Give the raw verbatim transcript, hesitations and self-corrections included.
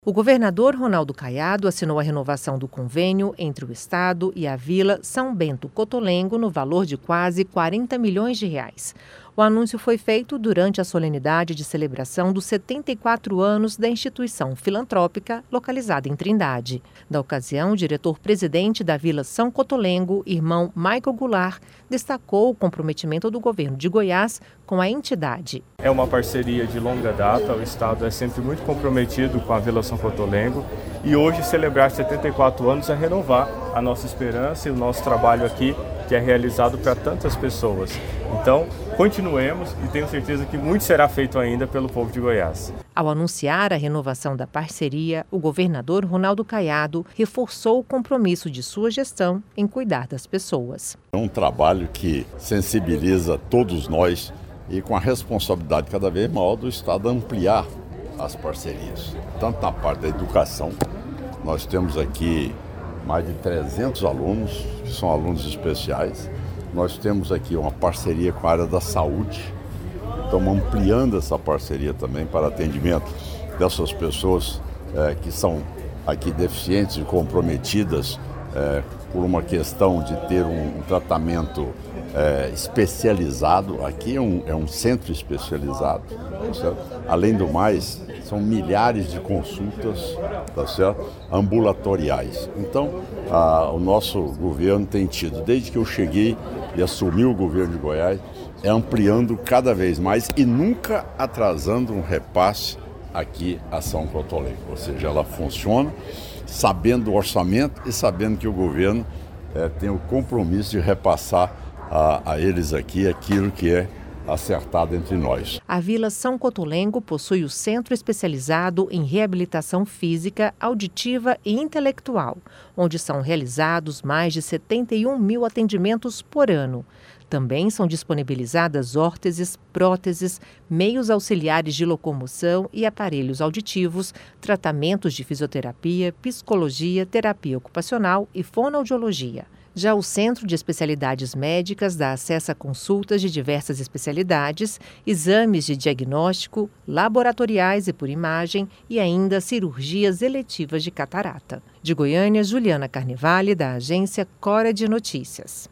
O governador Ronaldo Caiado assinou a renovação do convênio entre o Estado e a Vila São Bento Cotolengo no valor de quase quarenta milhões de reais. O anúncio foi feito durante a solenidade de celebração dos setenta e quatro anos da instituição filantrópica localizada em Trindade. Da ocasião, o diretor-presidente da Vila São Cotolengo, irmão Michael Goulart, destacou o comprometimento do governo de Goiás com a entidade. É uma parceria de longa data, o Estado é sempre muito comprometido com a Vila São Cotolengo e hoje celebrar setenta e quatro anos é renovar a nossa esperança e o nosso trabalho aqui, que é realizado para tantas pessoas. Então, continuemos e tenho certeza que muito será feito ainda pelo povo de Goiás. Ao anunciar a renovação da parceria, o governador Ronaldo Caiado reforçou o compromisso de sua gestão em cuidar das pessoas. É um trabalho que sensibiliza todos nós e com a responsabilidade cada vez maior do Estado ampliar as parcerias. Tanto na parte da educação, nós temos aqui mais de trezentos alunos, que são alunos especiais. Nós temos aqui uma parceria com a área da saúde. Estamos ampliando essa parceria também para atendimento dessas pessoas é, que são aqui deficientes e comprometidas é, por uma questão de ter um, um tratamento é, especializado. Aqui é um, é um centro especializado, tá certo? Além do mais, são milhares de consultas, tá certo? Ambulatoriais. Então, a, o nosso governo tem tido, desde que eu cheguei e assumi o governo de Goiás, é ampliando cada vez mais e nunca atrasando um repasse aqui a São Cotolengo. Ou seja, ela funciona sabendo o orçamento e sabendo que o governo é, tem o compromisso de repassar a, a eles aqui aquilo que é acertado entre nós. A Vila São Cotolengo possui o Centro Especializado em Reabilitação Física, Auditiva e Intelectual, onde são realizados mais de setenta e um mil atendimentos por ano. Também são disponibilizadas órteses, próteses, meios auxiliares de locomoção e aparelhos auditivos, tratamentos de fisioterapia, psicologia, terapia ocupacional e fonoaudiologia. Já o Centro de Especialidades Médicas dá acesso a consultas de diversas especialidades, exames de diagnóstico, laboratoriais e por imagem e ainda cirurgias eletivas de catarata. De Goiânia, Juliana Carnevale, da agência Cora de Notícias.